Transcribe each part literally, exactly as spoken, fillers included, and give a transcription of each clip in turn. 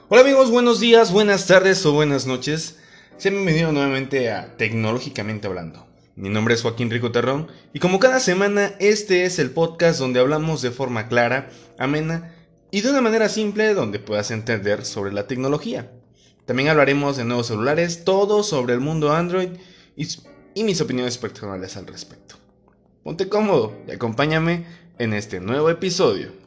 Hola amigos, buenos días, buenas tardes o buenas noches. Sean bienvenidos nuevamente a Tecnológicamente Hablando. Mi nombre es Joaquín Rico Terrón y como cada semana este es el podcast donde hablamos de forma clara, amena y de una manera simple donde puedas entender sobre la tecnología. También hablaremos de nuevos celulares, todo sobre el mundo Android y, y mis opiniones personales al respecto. Ponte cómodo y acompáñame en este nuevo episodio.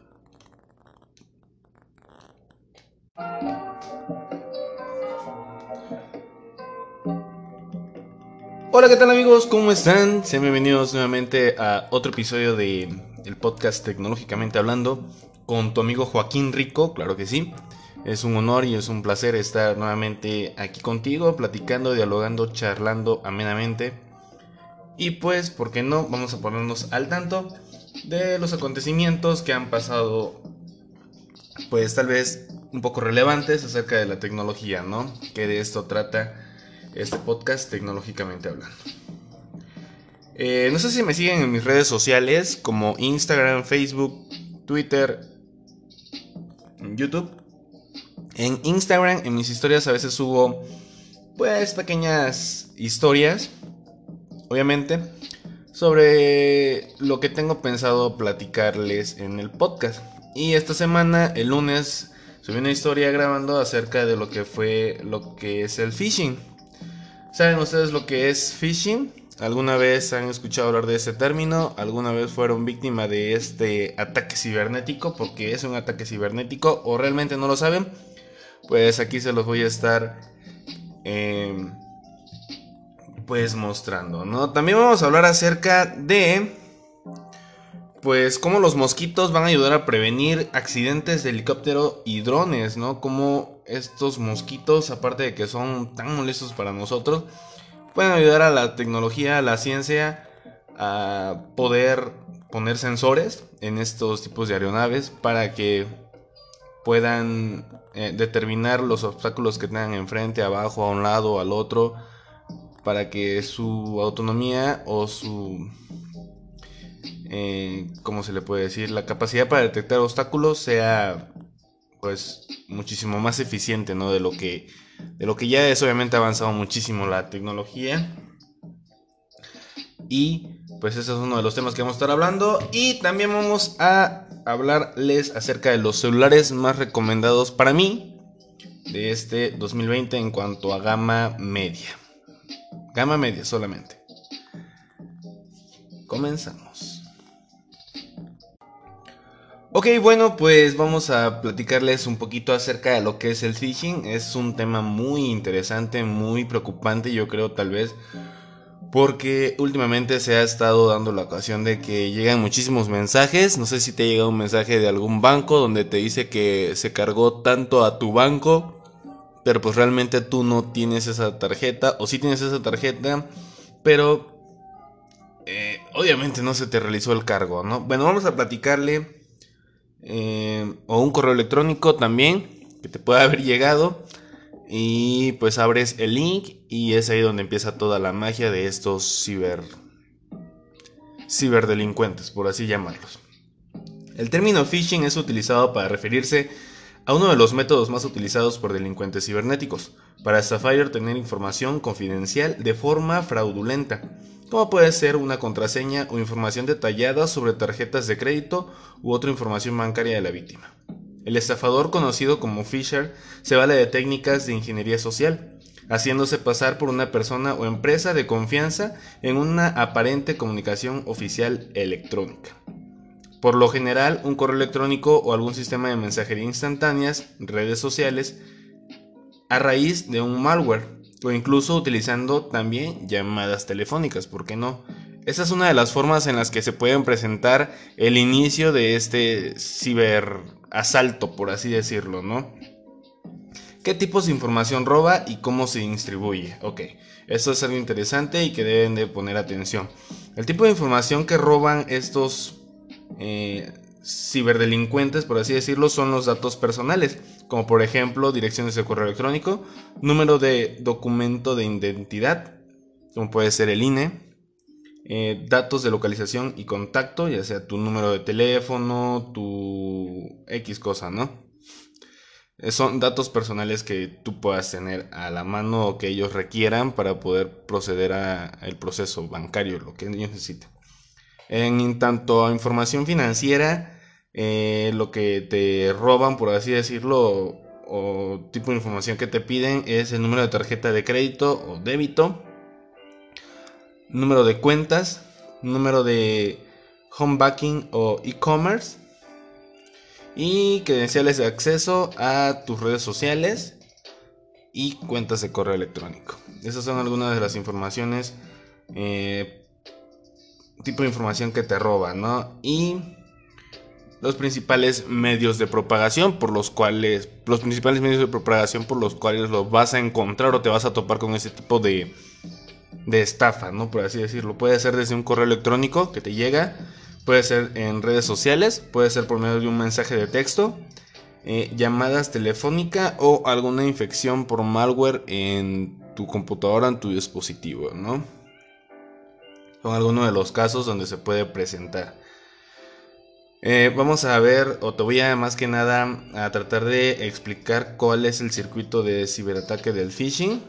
Hola, ¿qué tal amigos? ¿Cómo están? Sean bienvenidos nuevamente a otro episodio de el podcast Tecnológicamente Hablando con tu amigo Joaquín Rico, claro que sí. Es un honor y es un placer estar nuevamente aquí contigo, platicando, dialogando, charlando amenamente. Y pues, ¿por qué no? Vamos a ponernos al tanto de los acontecimientos que han pasado, pues tal vez un poco relevantes acerca de la tecnología, ¿no? Que de esto trata este podcast Tecnológicamente Hablando. Eh, no sé si me siguen en mis redes sociales como Instagram, Facebook, Twitter, YouTube. En Instagram, en mis historias a veces subo pues pequeñas historias, obviamente, sobre lo que tengo pensado platicarles en el podcast. Y esta semana, el lunes, subí una historia grabando acerca de lo que fue lo que es el phishing. ¿Saben ustedes lo que es phishing? ¿Alguna vez han escuchado hablar de ese término? ¿Alguna vez fueron víctima de este ataque cibernético? Porque es un ataque cibernético o realmente no lo saben. Pues aquí se los voy a estar eh, pues mostrando, ¿no? También vamos a hablar acerca de pues cómo los mosquitos van a ayudar a prevenir accidentes de helicóptero y drones, ¿no? Cómo estos mosquitos, aparte de que son tan molestos para nosotros, pueden ayudar a la tecnología, a la ciencia, a poder poner sensores en estos tipos de aeronaves para que puedan eh, determinar los obstáculos que tengan enfrente, abajo, a un lado, al otro, para que su autonomía o su, eh, ¿cómo se le puede decir? La capacidad para detectar obstáculos sea pues muchísimo más eficiente, ¿no? De lo que, de lo que ya es. Obviamente ha avanzado muchísimo la tecnología. Y pues ese es uno de los temas que vamos a estar hablando. Y también vamos a hablarles acerca de los celulares más recomendados para mí de este dos mil veinte en cuanto a gama media. Gama media solamente. Comenzamos. Ok, bueno, pues vamos a platicarles un poquito acerca de lo que es el phishing. Es un tema muy interesante, muy preocupante, yo creo tal vez, porque últimamente se ha estado dando la ocasión de que llegan muchísimos mensajes. No sé si te ha llegado un mensaje de algún banco donde te dice que se cargó tanto a tu banco, pero pues realmente tú no tienes esa tarjeta, o sí tienes esa tarjeta, pero eh, obviamente no se te realizó el cargo, ¿no? Bueno, vamos a platicarle, eh, o un correo electrónico también que te pueda haber llegado. Y pues abres el link y es ahí donde empieza toda la magia de estos ciber ciberdelincuentes, por así llamarlos. El término phishing es utilizado para referirse a uno de los métodos más utilizados por delincuentes cibernéticos para estafar y obtener información confidencial de forma fraudulenta, como puede ser una contraseña o información detallada sobre tarjetas de crédito u otra información bancaria de la víctima. El estafador, conocido como Fisher, se vale de técnicas de ingeniería social, haciéndose pasar por una persona o empresa de confianza en una aparente comunicación oficial electrónica. Por lo general, un correo electrónico o algún sistema de mensajería instantáneas, redes sociales, a raíz de un malware, o incluso utilizando también llamadas telefónicas, ¿por qué no? Esa es una de las formas en las que se pueden presentar el inicio de este ciberasalto, por así decirlo, ¿no? ¿Qué tipos de información roba y cómo se distribuye? Ok, eso es algo interesante y que deben de poner atención. El tipo de información que roban estos eh, ciberdelincuentes, por así decirlo, son los datos personales, como por ejemplo direcciones de correo electrónico, número de documento de identidad, como puede ser el I N E, eh, datos de localización y contacto, ya sea tu número de teléfono, tu X cosa, ¿no? Son datos personales que tú puedas tener a la mano o que ellos requieran para poder proceder al proceso bancario, lo que ellos necesiten. En tanto a información financiera, eh, lo que te roban, por así decirlo, o, o tipo de información que te piden es el número de tarjeta de crédito o débito, número de cuentas, número de home banking o e-commerce y credenciales de acceso a tus redes sociales y cuentas de correo electrónico. Esas son algunas de las informaciones, eh, tipo de información que te roban, ¿no? Y los principales medios de propagación por los cuales, los principales medios de propagación por los cuales lo vas a encontrar o te vas a topar con ese tipo de, de estafa, ¿no? Por así decirlo. Puede ser desde un correo electrónico que te llega, puede ser en redes sociales, puede ser por medio de un mensaje de texto, eh, llamadas telefónicas o alguna infección por malware en tu computadora, en tu dispositivo, ¿no? Son algunos de los casos donde se puede presentar. Eh, vamos a ver, o te voy a más que nada a tratar de explicar cuál es el circuito de ciberataque del phishing.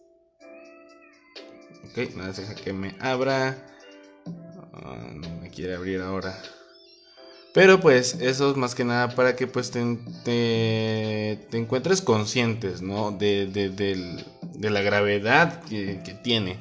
Ok, nada, deja que me abra. Uh, no me quiere abrir ahora. Pero pues eso es más que nada para que pues te, te, te encuentres conscientes, ¿no? De, de, de, de la gravedad que, que tiene.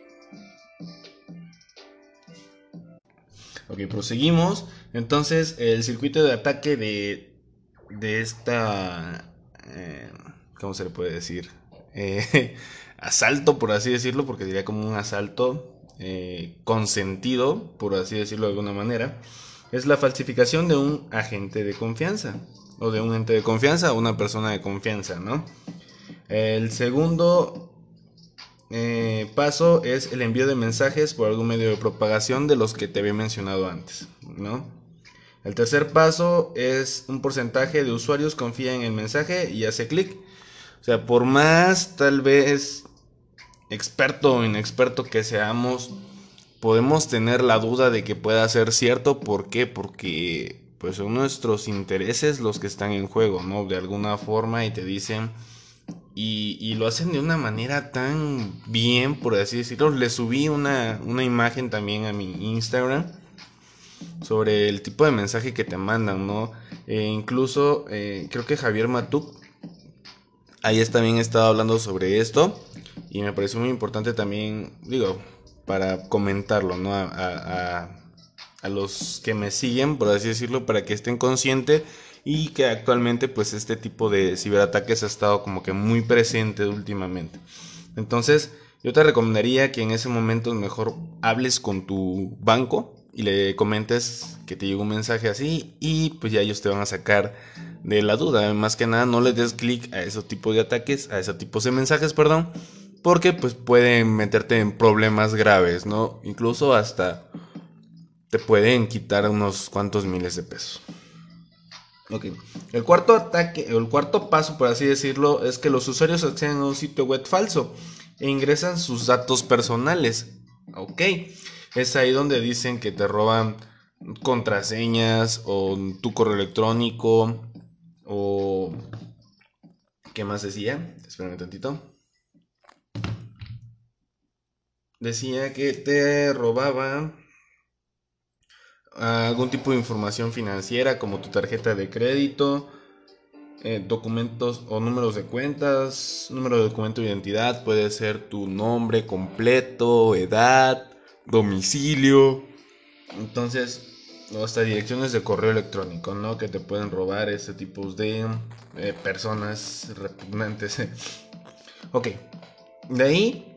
Ok, proseguimos. Entonces, el circuito de ataque de, de esta... Eh, ¿Cómo se le puede decir? Eh, asalto, por así decirlo, porque sería como un asalto eh, consentido, por así decirlo de alguna manera, es la falsificación de un agente de confianza, o de un ente de confianza, o una persona de confianza, ¿no? El segundo eh, paso es el envío de mensajes por algún medio de propagación de los que te había mencionado antes, ¿no? El tercer paso es un porcentaje de usuarios confía en el mensaje y hace clic. O sea, por más tal vez experto o inexperto que seamos, podemos tener la duda de que pueda ser cierto. ¿Por qué? Porque pues son nuestros intereses los que están en juego, ¿no? De alguna forma y te dicen... Y, y lo hacen de una manera tan bien, por así decirlo. Le subí una, una imagen también a mi Instagram sobre el tipo de mensaje que te mandan, ¿no? Eh, incluso eh, creo que Javier Matuk ahí también estaba hablando sobre esto y me pareció muy importante también, digo, para comentarlo, ¿no? A, a, a, a los que me siguen, por así decirlo, para que estén conscientes y que actualmente pues este tipo de ciberataques ha estado como que muy presente últimamente. Entonces yo te recomendaría que en ese momento mejor hables con tu banco y le comentes que te llegó un mensaje así y pues ya ellos te van a sacar de la duda. Más que nada no le des clic a esos tipos de ataques, a esos tipos de mensajes, perdón, porque pues pueden meterte en problemas graves, ¿no? Incluso hasta te pueden quitar unos cuantos miles de pesos. Ok, el cuarto ataque, el cuarto paso, por así decirlo, es que los usuarios acceden a un sitio web falso e ingresan sus datos personales. Ok, es ahí donde dicen que te roban contraseñas o tu correo electrónico o... ¿Qué más decía? Espérame un tantito. Decía que te robaba algún tipo de información financiera como tu tarjeta de crédito, eh, documentos o números de cuentas, número de documento de identidad, puede ser tu nombre completo, edad, domicilio. Entonces, o hasta direcciones de correo electrónico, ¿no? Que te pueden robar ese tipo de eh, personas repugnantes. Ok, de ahí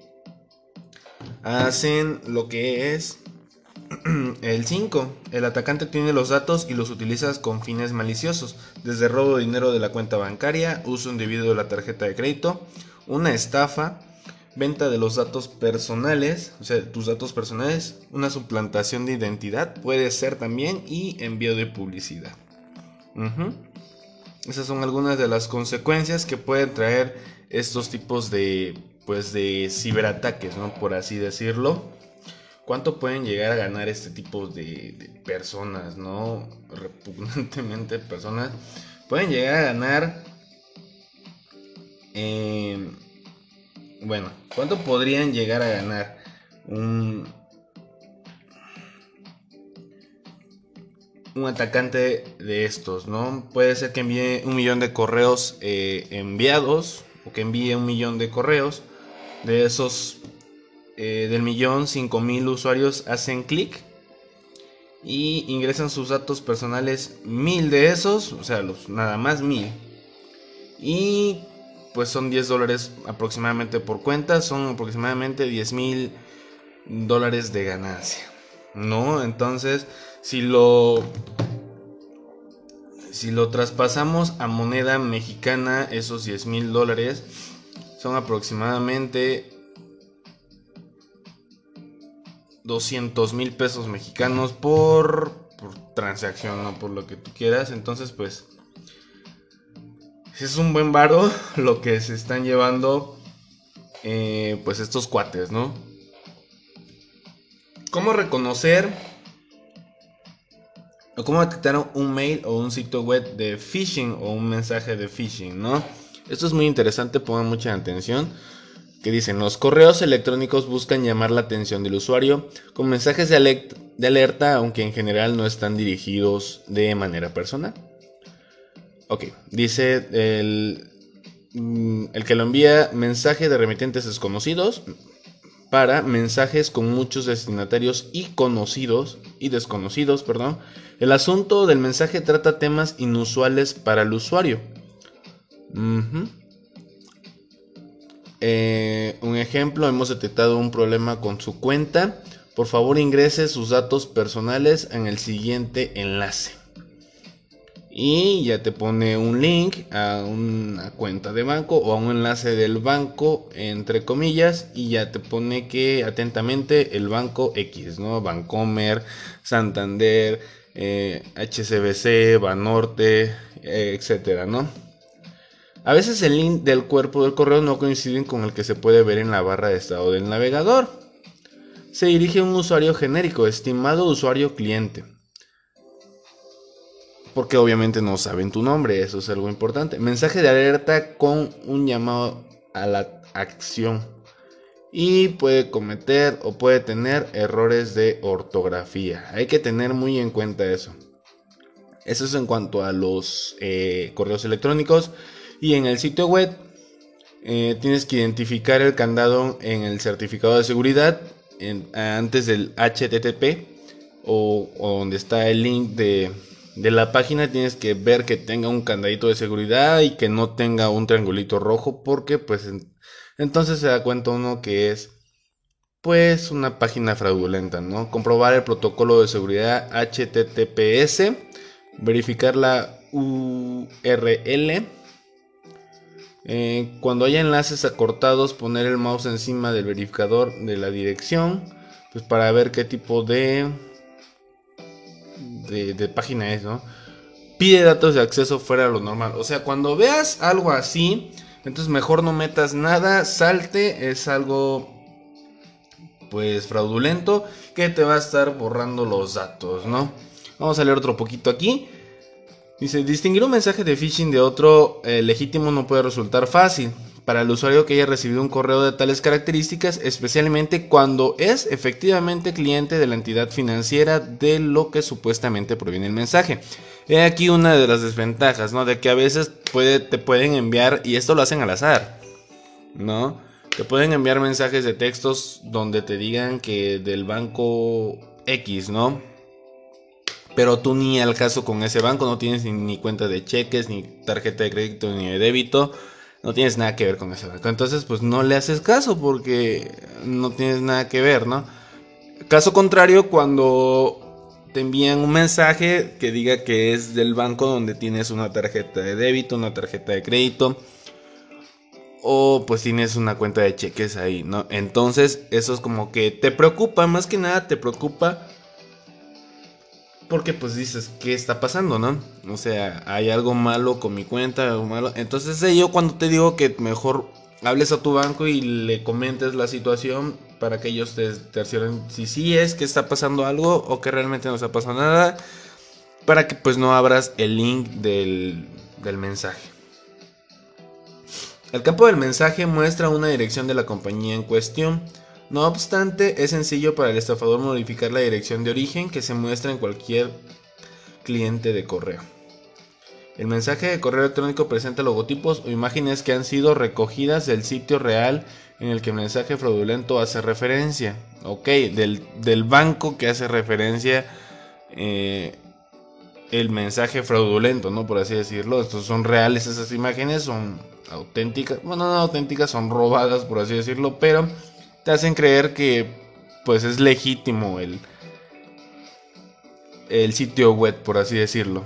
hacen lo que es el cinco. El atacante tiene los datos y los utiliza con fines maliciosos, desde robo de dinero de la cuenta bancaria, uso indebido de la tarjeta de crédito, una estafa, venta de los datos personales, o sea, tus datos personales, una suplantación de identidad puede ser también y envío de publicidad. Uh-huh. Esas son algunas de las consecuencias que pueden traer estos tipos de, pues, de ciberataques, ¿no? Por así decirlo. ¿Cuánto pueden llegar a ganar este tipo de, de personas, no? Repugnantemente personas. Pueden llegar a ganar Eh, bueno, ¿cuánto podrían llegar a ganar un, un atacante de estos, ¿no? Puede ser que envíe un millón de correos eh, enviados, o que envíe un millón de correos. De esos, eh, del millón, cinco mil usuarios hacen clic y ingresan sus datos personales, mil de esos, o sea, los, nada más mil. Y pues son diez dólares aproximadamente por cuenta, son aproximadamente diez mil dólares de ganancia, ¿no? Entonces, si lo si lo traspasamos a moneda mexicana, esos diez mil dólares son aproximadamente doscientos mil pesos mexicanos por, por transacción, no por lo que tú quieras. Entonces, pues, es un buen varo lo que se están llevando, eh, pues, estos cuates, ¿no? ¿Cómo reconocer o cómo detectar un mail o un sitio web de phishing o un mensaje de phishing, ¿no? Esto es muy interesante, pongan mucha atención. Que dicen, los correos electrónicos buscan llamar la atención del usuario con mensajes de, alert de alerta, aunque en general no están dirigidos de manera personal. Ok, dice el, el que lo envía mensaje de remitentes desconocidos para mensajes con muchos destinatarios y conocidos y desconocidos, perdón. El asunto del mensaje trata temas inusuales para el usuario. Uh-huh. Eh, un ejemplo, hemos detectado un problema con su cuenta. Por favor, ingrese sus datos personales en el siguiente enlace. Y ya te pone un link a una cuenta de banco o a un enlace del banco, entre comillas, y ya te pone que atentamente el banco X, ¿no? Bancomer, Santander, eh, H S B C, Banorte, eh, etcétera, ¿no? A veces el link del cuerpo del correo no coincide con el que se puede ver en la barra de estado del navegador. Se dirige a un usuario genérico, estimado usuario cliente. Porque obviamente no saben tu nombre, eso es algo importante. Mensaje de alerta con un llamado a la acción. Y puede cometer o puede tener errores de ortografía. Hay que tener muy en cuenta eso. Eso es en cuanto a los eh, correos electrónicos. Y en el sitio web eh, tienes que identificar el candado en el certificado de seguridad en, antes del H T T P o, o donde está el link de, de la página. Tienes que ver que tenga un candadito de seguridad y que no tenga un triangulito rojo, porque pues en, entonces se da cuenta uno que es pues una página fraudulenta, ¿no? Comprobar el protocolo de seguridad H T T P S, verificar la U R L. Eh, cuando haya enlaces acortados, poner el mouse encima del verificador de la dirección, pues para ver qué tipo de, de, de página es, ¿no? Pide datos de acceso fuera de lo normal. O sea, cuando veas algo así, entonces mejor no metas nada, salte, es algo pues fraudulento que te va a estar borrando los datos, ¿no? Vamos a leer otro poquito aquí. Dice, distinguir un mensaje de phishing de otro eh, legítimo no puede resultar fácil para el usuario que haya recibido un correo de tales características, especialmente cuando es efectivamente cliente de la entidad financiera de lo que supuestamente proviene el mensaje. He aquí una de las desventajas, ¿no? De que a veces puede, te pueden enviar, y esto lo hacen al azar, ¿no? Te pueden enviar mensajes de textos donde te digan que del banco X, ¿no? Pero tú ni al caso con ese banco, no tienes ni, ni cuenta de cheques, ni tarjeta de crédito, ni de débito, no tienes nada que ver con ese banco. Entonces, pues no le haces caso porque no tienes nada que ver, ¿no? Caso contrario, cuando te envían un mensaje que diga que es del banco donde tienes una tarjeta de débito, una tarjeta de crédito, o pues tienes una cuenta de cheques ahí, ¿no? Entonces, eso es como que te preocupa, más que nada te preocupa. Porque pues dices, ¿qué está pasando, no? O sea, hay algo malo con mi cuenta, algo malo. Entonces yo cuando te digo que mejor hables a tu banco y le comentes la situación para que ellos te cercioren si sí es que está pasando algo o que realmente no está pasando nada, para que pues no abras el link del, del mensaje. El campo del mensaje muestra una dirección de la compañía en cuestión. No obstante, es sencillo para el estafador modificar la dirección de origen que se muestra en cualquier cliente de correo. El mensaje de correo electrónico presenta logotipos o imágenes que han sido recogidas del sitio real en el que el mensaje fraudulento hace referencia. Ok, del, del banco que hace referencia eh, el mensaje fraudulento, ¿no? Por así decirlo. Estos son reales, esas imágenes son auténticas. Bueno, no auténticas, son robadas, por así decirlo, pero te hacen creer que pues es legítimo el, el sitio web, por así decirlo.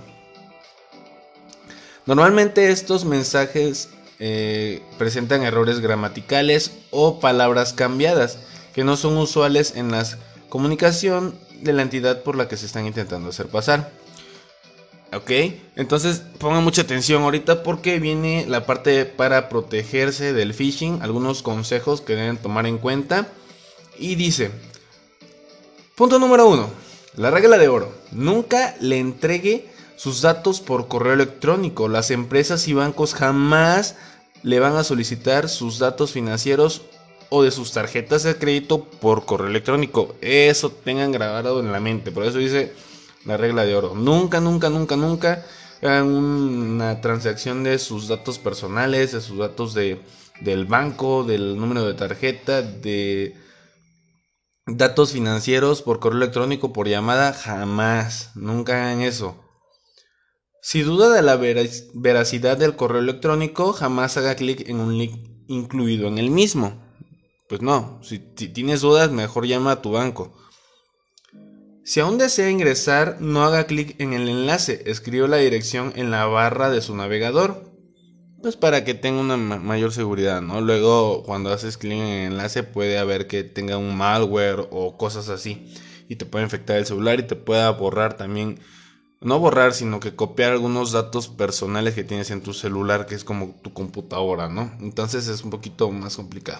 Normalmente estos mensajes eh, presentan errores gramaticales o palabras cambiadas que no son usuales en la comunicación de la entidad por la que se están intentando hacer pasar. Ok, entonces pongan mucha atención ahorita porque viene la parte para protegerse del phishing, algunos consejos que deben tomar en cuenta. Y dice, punto número uno, la regla de oro, nunca le entregue sus datos por correo electrónico. Las empresas y bancos jamás le van a solicitar sus datos financieros o de sus tarjetas de crédito por correo electrónico. Eso tengan grabado en la mente, por eso dice la regla de oro. Nunca, nunca, nunca, nunca hagan una transacción de sus datos personales, de sus datos de, del banco, del número de tarjeta, de datos financieros por correo electrónico, por llamada. Jamás, nunca hagan eso. Si duda de la veracidad del correo electrónico, jamás haga clic en un link incluido en el mismo. Pues no, si, si tienes dudas, mejor llama a tu banco. Si aún desea ingresar, no haga clic en el enlace, escriba la dirección en la barra de su navegador, pues para que tenga una ma- mayor seguridad, ¿no? Luego, cuando haces clic en el enlace, puede haber que tenga un malware o cosas así, y te puede infectar el celular y te pueda borrar también, no borrar, sino que copiar algunos datos personales que tienes en tu celular, que es como tu computadora, ¿no? Entonces es un poquito más complicado.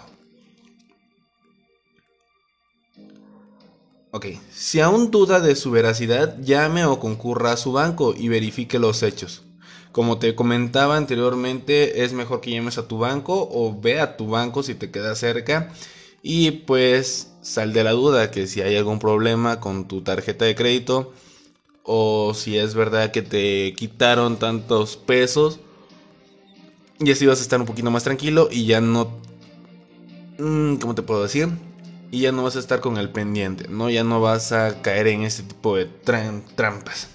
Ok, si aún duda de su veracidad, llame o concurra a su banco y verifique los hechos. Como te comentaba anteriormente, es mejor que llames a tu banco o ve a tu banco si te queda cerca y pues sal de la duda que si hay algún problema con tu tarjeta de crédito o si es verdad que te quitaron tantos pesos y así vas a estar un poquito más tranquilo y ya no... ¿Cómo te puedo decir? Y ya no vas a estar con el pendiente, ¿no? Ya no vas a caer en este tipo de tra- trampas.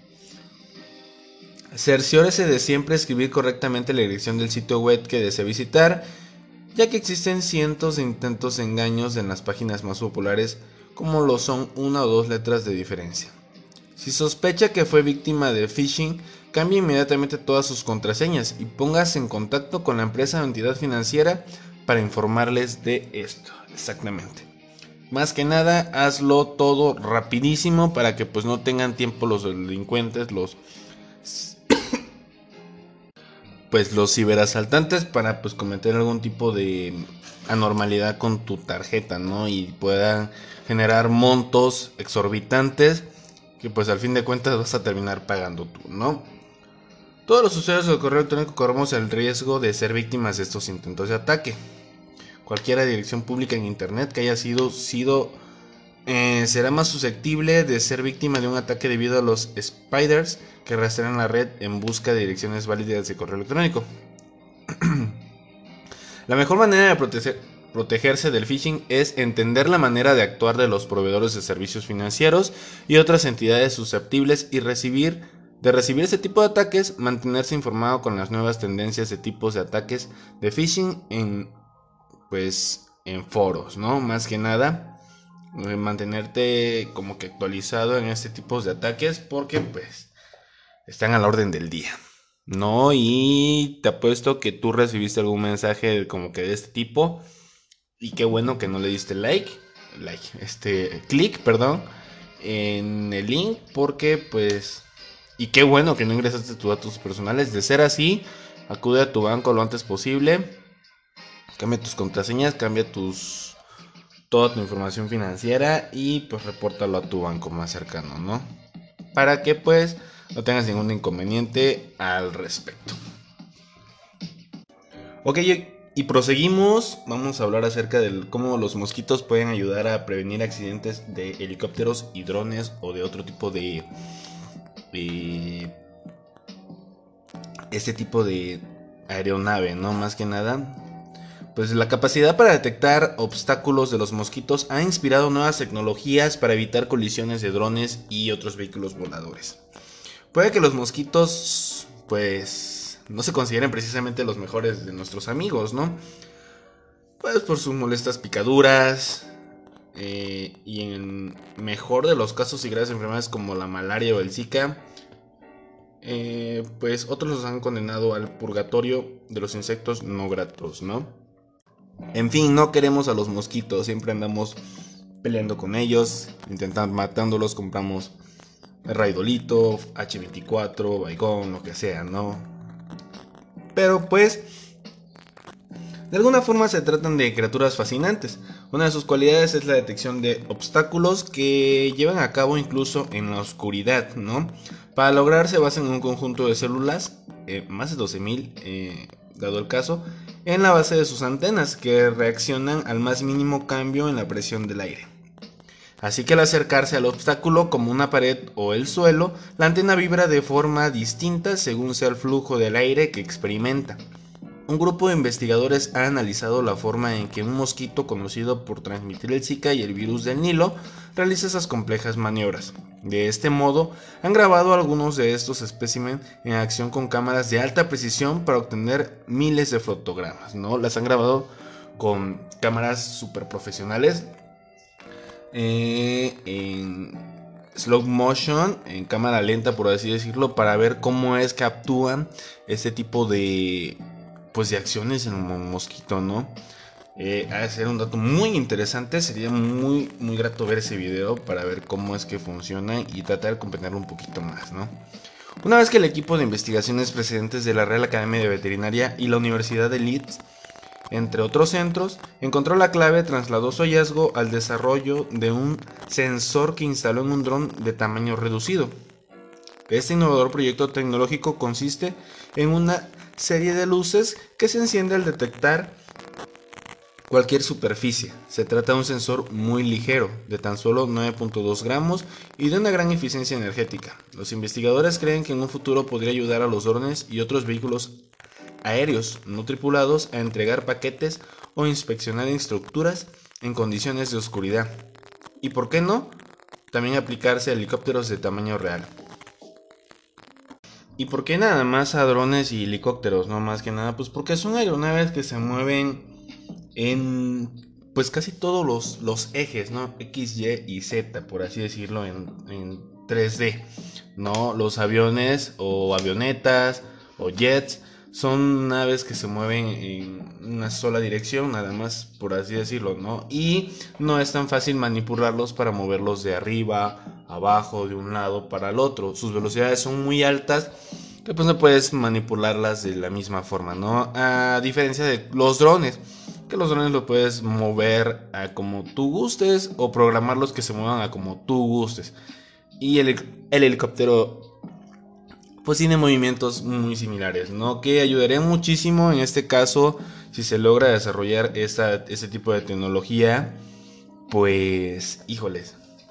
Cerciórese de siempre escribir correctamente la dirección del sitio web que desea visitar, ya que existen cientos de intentos de engaños en las páginas más populares, como lo son una o dos letras de diferencia. Si sospecha que fue víctima de phishing, cambie inmediatamente todas sus contraseñas y póngase en contacto con la empresa o entidad financiera para informarles de esto. Exactamente. Más que nada, hazlo todo rapidísimo para que pues no tengan tiempo los delincuentes, los pues los ciberasaltantes para pues cometer algún tipo de anormalidad con tu tarjeta, ¿no? Y puedan generar montos exorbitantes que pues al fin de cuentas vas a terminar pagando tú, ¿no? Todos los usuarios del correo electrónico corremos el riesgo de ser víctimas de estos intentos de ataque. Cualquier dirección pública en internet que haya sido, sido eh, será más susceptible de ser víctima de un ataque debido a los spiders que rastrean la red en busca de direcciones válidas de correo electrónico. La mejor manera de proteger, protegerse del phishing es entender la manera de actuar de los proveedores de servicios financieros y otras entidades susceptibles y recibir de recibir ese tipo de ataques, mantenerse informado con las nuevas tendencias de tipos de ataques de phishing en pues en foros, ¿no? Más que nada mantenerte como que actualizado en este tipo de ataques porque pues están a la orden del día, ¿no? Y te apuesto que tú recibiste algún mensaje como que de este tipo y qué bueno que no le diste like, like, este, clic, perdón, en el link porque pues, y qué bueno que no ingresaste tus datos personales. De ser así, acude a tu banco lo antes posible, cambia tus contraseñas, cambia tus toda tu información financiera y pues repórtalo a tu banco más cercano, ¿no? Para que pues no tengas ningún inconveniente al respecto. Ok, Y proseguimos, vamos a hablar acerca de cómo los mosquitos pueden ayudar a prevenir accidentes de helicópteros y drones o de otro tipo de... de este tipo de aeronave, ¿no? Más que nada, pues la capacidad para detectar obstáculos de los mosquitos ha inspirado nuevas tecnologías para evitar colisiones de drones y otros vehículos voladores. Puede que los mosquitos, pues, no se consideren precisamente los mejores de nuestros amigos, ¿no? Pues por sus molestas picaduras, eh, y en mejor de los casos y graves enfermedades como la malaria o el Zika, eh, pues otros los han condenado al purgatorio de los insectos no gratos, ¿no? En fin, no queremos a los mosquitos, siempre andamos peleando con ellos, intentando matándolos, compramos Raidolito, hache veinticuatro, Baygon, lo que sea, ¿no? Pero pues, de alguna forma se tratan de criaturas fascinantes. Una de sus cualidades es la detección de obstáculos que llevan a cabo incluso en la oscuridad, ¿no? Para lograr se basa en un conjunto de células, eh, más de doce mil, eh, dado el caso, en la base de sus antenas que reaccionan al más mínimo cambio en la presión del aire. Así que al acercarse al obstáculo como una pared o el suelo, la antena vibra de forma distinta según sea el flujo del aire que experimenta. Un grupo de investigadores ha analizado la forma en que un mosquito conocido por transmitir el Zika y el virus del Nilo realiza esas complejas maniobras. De este modo, han grabado algunos de estos especímenes en acción con cámaras de alta precisión para obtener miles de fotogramas, ¿no? Las han grabado con cámaras super profesionales, eh, en slow motion, en cámara lenta por así decirlo, para ver cómo es que actúan este tipo de... pues de acciones en un mosquito, ¿no? Eh, a ser un dato muy interesante, sería muy, muy grato ver ese video para ver cómo es que funciona y tratar de comprenderlo un poquito más, ¿no? Una vez que el equipo de investigaciones precedentes de la Real Academia de Veterinaria y la Universidad de Leeds, entre otros centros, encontró la clave, trasladó su hallazgo al desarrollo de un sensor que instaló en un dron de tamaño reducido. Este innovador proyecto tecnológico consiste en una serie de luces que se enciende al detectar cualquier superficie. Se trata de un sensor muy ligero, de tan solo nueve punto dos gramos y de una gran eficiencia energética. Los investigadores creen que en un futuro podría ayudar a los drones y otros vehículos aéreos no tripulados a entregar paquetes o inspeccionar estructuras en condiciones de oscuridad. Y por qué no, también aplicarse a helicópteros de tamaño real. ¿Y por qué nada más a drones y helicópteros? No más que nada, pues porque son aeronaves que se mueven en pues casi todos los, los ejes, ¿no? X, Y y Z, por así decirlo, en, en tres D, ¿no? Los aviones o avionetas o jets son naves que se mueven en una sola dirección, nada más, por así decirlo, ¿no? Y no es tan fácil manipularlos para moverlos de arriba, abajo, de un lado para el otro. Sus velocidades son muy altas, que pues no puedes manipularlas de la misma forma, ¿no? A diferencia de los drones, que los drones lo puedes mover a como tú gustes o programarlos que se muevan a como tú gustes. Y el, el helicóptero pues tiene movimientos muy similares, ¿no? Que ayudarían muchísimo en este caso si se logra desarrollar esta, este tipo de tecnología. Pues, híjoles,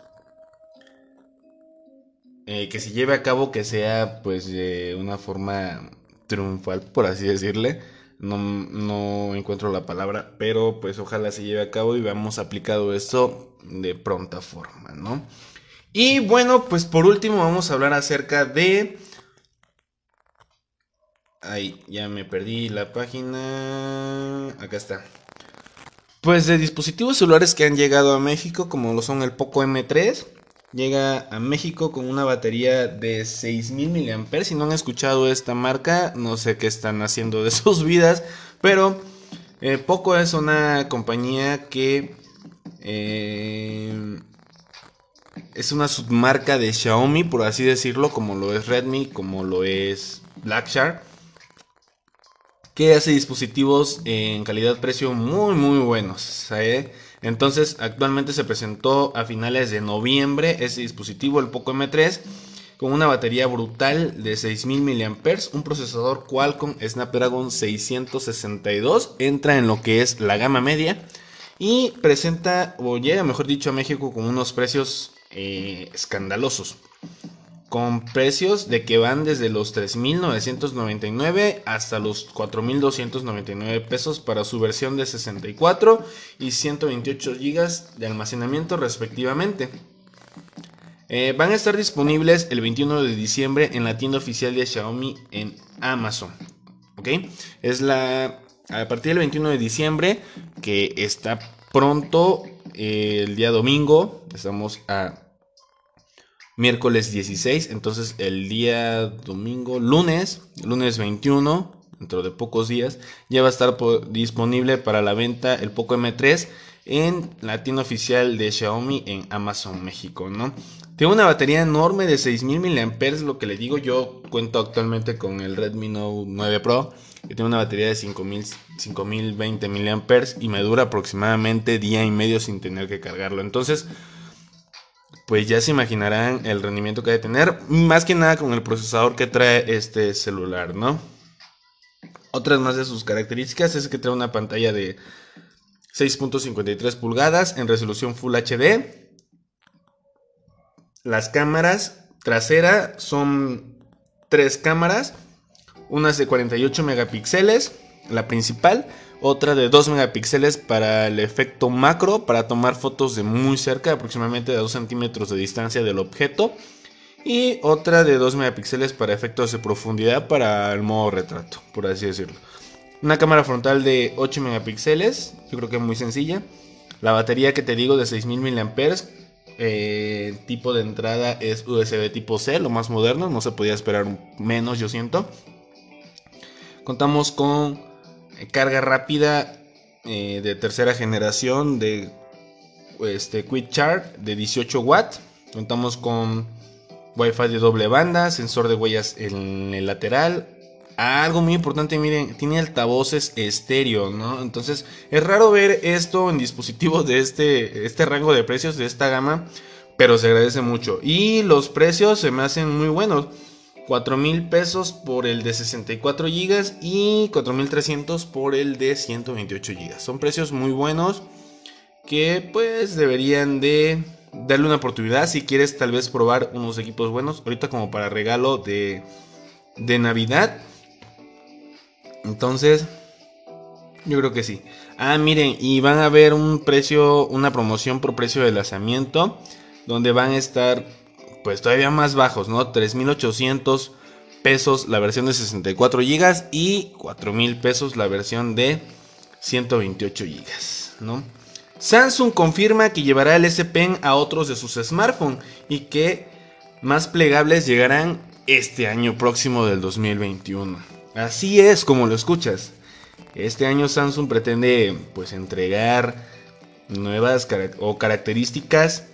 eh, que se lleve a cabo, que sea pues de una forma triunfal, por así decirle. No, no encuentro la palabra, pero pues ojalá se lleve a cabo y veamos aplicado esto de pronta forma, ¿no? Y bueno, pues por último vamos a hablar acerca de... Ay, ya me perdí la página. Acá está. Pues de dispositivos celulares que han llegado a México, como lo son el Poco eme tres. Llega a México con una batería de seis mil miliamperios. Si no han escuchado esta marca, no sé qué están haciendo de sus vidas. Pero eh, Poco es una compañía que eh, es una submarca de Xiaomi, por así decirlo, como lo es Redmi, como lo es Blackshark, que hace dispositivos en calidad-precio muy muy buenos, ¿eh? Entonces actualmente se presentó a finales de noviembre ese dispositivo, el Poco eme tres, con una batería brutal de seis mil miliamperios hora, un procesador Qualcomm Snapdragon seiscientos sesenta y dos, entra en lo que es la gama media y presenta, o llega mejor dicho a México con unos precios eh, escandalosos. Con precios de que van desde los tres mil novecientos noventa y nueve hasta los cuatro mil doscientos noventa y nueve pesos para su versión de sesenta y cuatro y ciento veintiocho gigas de almacenamiento respectivamente. Eh, van a estar disponibles el veintiuno de diciembre en la tienda oficial de Xiaomi en Amazon. ¿Ok? Es la a partir del veintiuno de diciembre, que está pronto, eh, el día domingo. Estamos a miércoles dieciséis, entonces el día domingo, lunes, lunes veintiuno, dentro de pocos días, ya va a estar disponible para la venta el Poco eme tres en la tienda oficial de Xiaomi en Amazon México, ¿no? Tiene una batería enorme de seis mil miliamperios hora, lo que le digo, yo cuento actualmente con el Redmi Note nueve Pro, que tiene una batería de cinco mil veinte miliamperios hora y me dura aproximadamente día y medio sin tener que cargarlo. Entonces, pues ya se imaginarán el rendimiento que debe tener, más que nada con el procesador que trae este celular, ¿no? Otras más de sus características es que trae una pantalla de seis punto cincuenta y tres pulgadas en resolución Full H D. Las cámaras traseras son tres cámaras, unas de cuarenta y ocho megapíxeles, la principal, otra de dos megapíxeles para el efecto macro, para tomar fotos de muy cerca, aproximadamente de dos centímetros de distancia del objeto, y otra de dos megapíxeles para efectos de profundidad para el modo retrato, por así decirlo. Una cámara frontal de ocho megapíxeles, yo creo que es muy sencilla. La batería que te digo de seis mil miliamperios hora, eh, el tipo de entrada es U S B tipo C, lo más moderno, no se podía esperar menos, yo siento. Contamos con carga rápida eh, de tercera generación de este, Quick Charge de dieciocho watts. Contamos con Wi-Fi de doble banda, sensor de huellas en el lateral. Algo muy importante, miren, tiene altavoces estéreo, ¿no? Entonces es raro ver esto en dispositivos de este, este rango de precios, de esta gama, pero se agradece mucho. Y los precios se me hacen muy buenos. cuatro mil pesos por el de sesenta y cuatro gigas y cuatro mil trescientos por el de ciento veintiocho gigas. Son precios muy buenos que pues deberían de darle una oportunidad si quieres tal vez probar unos equipos buenos ahorita como para regalo de, de Navidad. Entonces yo creo que sí. Ah, miren, y van a ver un precio, una promoción por precio de lanzamiento, donde van a estar pues todavía más bajos, ¿no? tres mil ochocientos pesos la versión de sesenta y cuatro gigas y cuatro mil pesos la versión de ciento veintiocho gigas, ¿no? Samsung confirma que llevará el S Pen a otros de sus smartphones y que más plegables llegarán este año próximo del dos mil veintiuno. Así es como lo escuchas. Este año Samsung pretende pues entregar nuevas carac- o características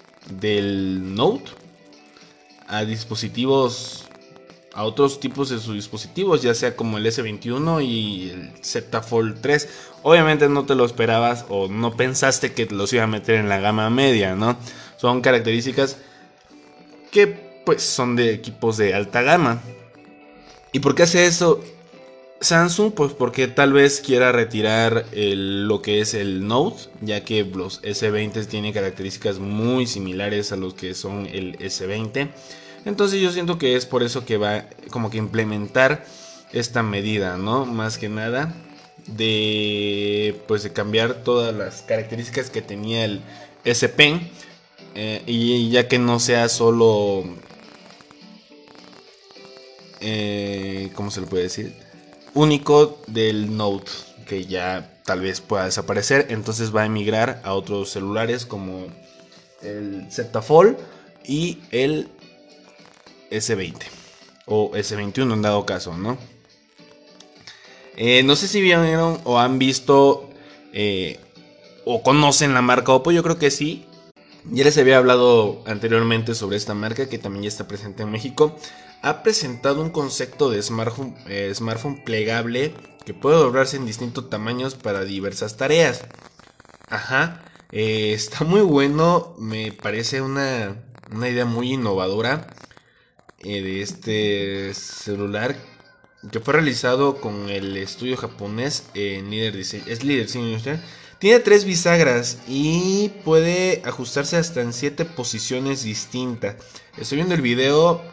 del Note a dispositivos, a otros tipos de sus dispositivos, ya sea como el ese veintiuno y el Z Fold tres. Obviamente no te lo esperabas o no pensaste que los iba a meter en la gama media, ¿no? Son características que pues son de equipos de alta gama. ¿Y por qué hace eso Samsung? Pues porque tal vez quiera retirar el, lo que es el Note, ya que los ese veinte tienen características muy similares a los que son el ese veinte. Entonces yo siento que es por eso que va como que implementar esta medida, ¿no? Más que nada de pues de cambiar todas las características que tenía el S Pen, eh, y ya que no sea solo eh, ¿cómo se le puede decir? Único del Note, que ya tal vez pueda desaparecer. Entonces va a emigrar a otros celulares como el Z Fold y el ese veinte o ese veintiuno en dado caso, ¿no? Eh, no sé si vieron o han visto eh, o conocen la marca Oppo. Yo creo que sí. Ya les había hablado anteriormente sobre esta marca que también ya está presente en México. Ha presentado un concepto de smartphone, eh, smartphone plegable que puede doblarse en distintos tamaños para diversas tareas. Ajá, eh, está muy bueno, me parece una, una idea muy innovadora. eh, de este celular, que fue realizado con el estudio japonés eh, Leader Design, es Leader Design. Tiene tres bisagras y puede ajustarse hasta en siete posiciones distintas. Estoy viendo el video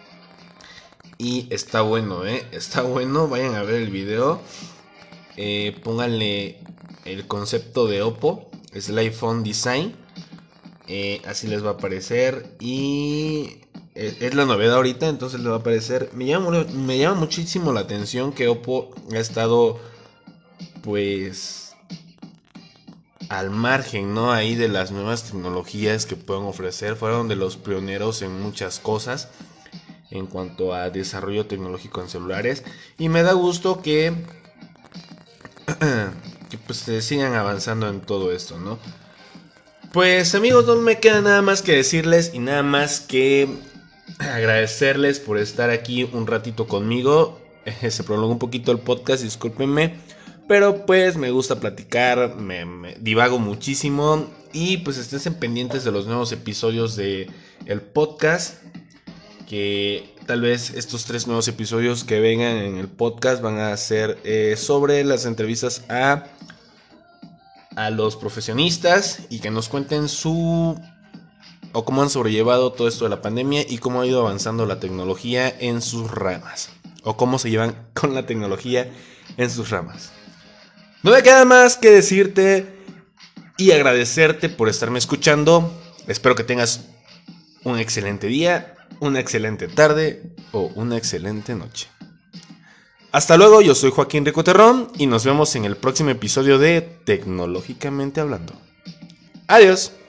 y está bueno, eh, está bueno. Vayan a ver el video. Eh, pónganle el concepto de Oppo, es el iPhone Design. Eh, así les va a aparecer y es, es la novedad ahorita, entonces les va a aparecer. Me llama, me llama muchísimo la atención que Oppo ha estado pues al margen, ¿no? Ahí de las nuevas tecnologías que pueden ofrecer. Fueron de los pioneros en muchas cosas en cuanto a desarrollo tecnológico en celulares. Y me da gusto que, que pues se sigan avanzando en todo esto, ¿no? Pues amigos, no me queda nada más que decirles y nada más que agradecerles por estar aquí un ratito conmigo. Eh, se prolongó un poquito el podcast, discúlpenme, pero pues me gusta platicar, me, me divago muchísimo y pues estén pendientes de los nuevos episodios de el podcast, que tal vez estos tres nuevos episodios que vengan en el podcast van a ser eh, sobre las entrevistas a a los profesionistas y que nos cuenten su o cómo han sobrellevado todo esto de la pandemia y cómo ha ido avanzando la tecnología en sus ramas, o cómo se llevan con la tecnología en sus ramas. No me queda más que decirte y agradecerte por estarme escuchando. Espero que tengas un excelente día, una excelente tarde o una excelente noche. Hasta luego, yo soy Joaquín Rico Terrón y nos vemos en el próximo episodio de Tecnológicamente Hablando. Adiós.